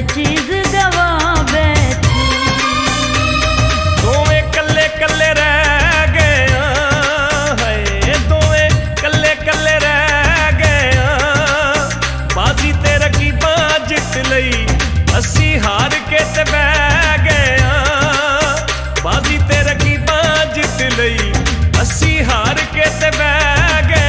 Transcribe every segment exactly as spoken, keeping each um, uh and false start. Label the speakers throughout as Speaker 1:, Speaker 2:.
Speaker 1: चीज गवा बैठी।
Speaker 2: दोवें कल्ले कल्ले रह गए है, दोवें कल्ले कल्ले रह गए। बाजी ते रकीबा जित लई असी हार के ते बह गए। बाजी ते रकीबा जित लई असी हार के ते बह गए।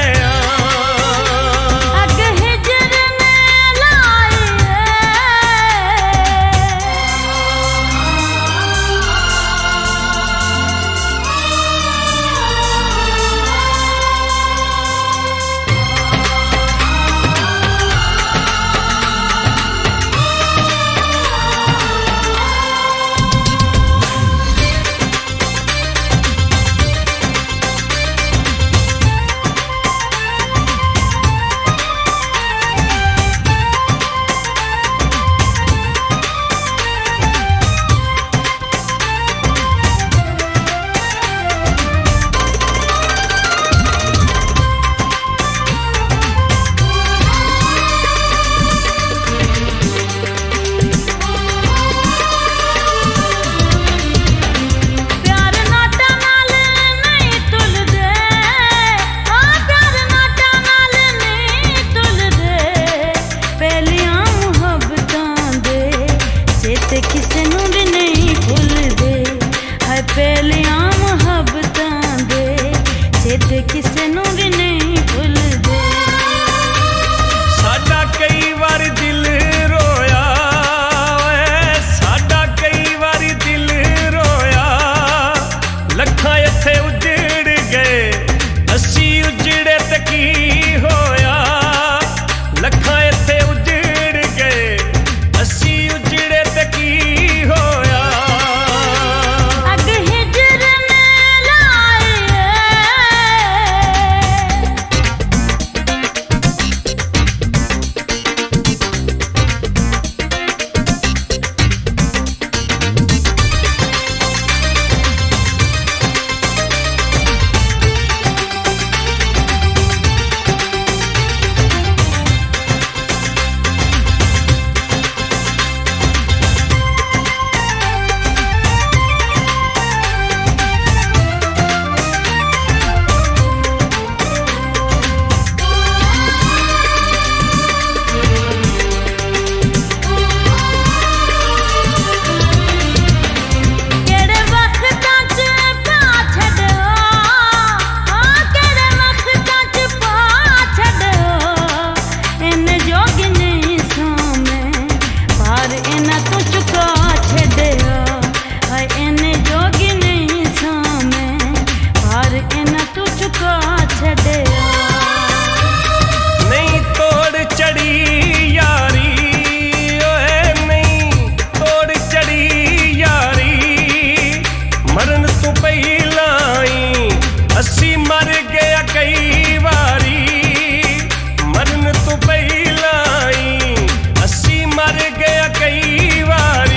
Speaker 1: पहलियां मुहब्बतां दे चेते किसे नूं भी नहीं भुलदे।
Speaker 2: साडा कई बार दिल रोया, साडा कई बार दिल रोया। लखां इत्थे उजड़ गए असी उजड़े ते की होया। लखां इत्थे उजड़ गए असी उजड़े ते की होया। नहीं तोड़ चढ़ी यारी, ओए नहीं तोड़ चढ़ी यारी। मरन तू पहला ही असी मर गया कई बारी। मरन तू पहला ही असी मर गया कई बारी।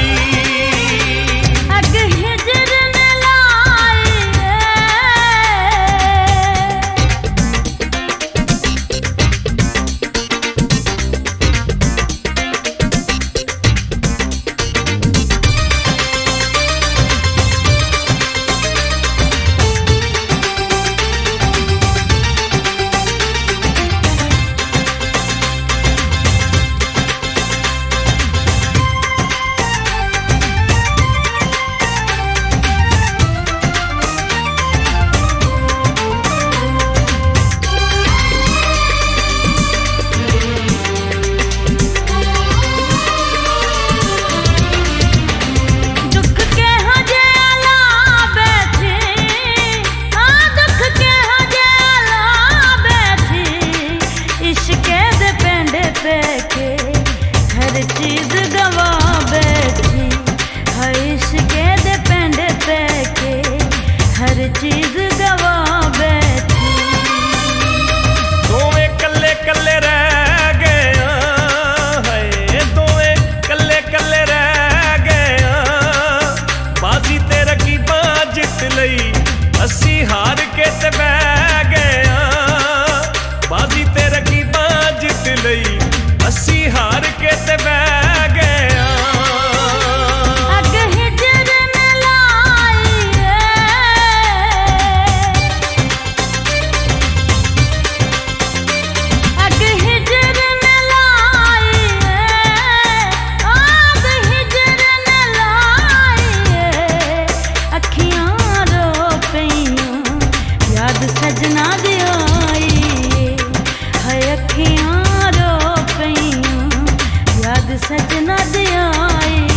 Speaker 2: हर चीज गवा बैठी है इश्क़ दे पेंड पे के। हर चीज गवा बैठी। दोवें कल्ले कल्ले रह गए है, दोवें कल्ले कल्ले रह गए। बाजी ते रकीबा जित लई असी हार के ते बह गए। बाजी ते रकीबा जित लई असी हार के ते बह गए।
Speaker 1: सजना दे आए।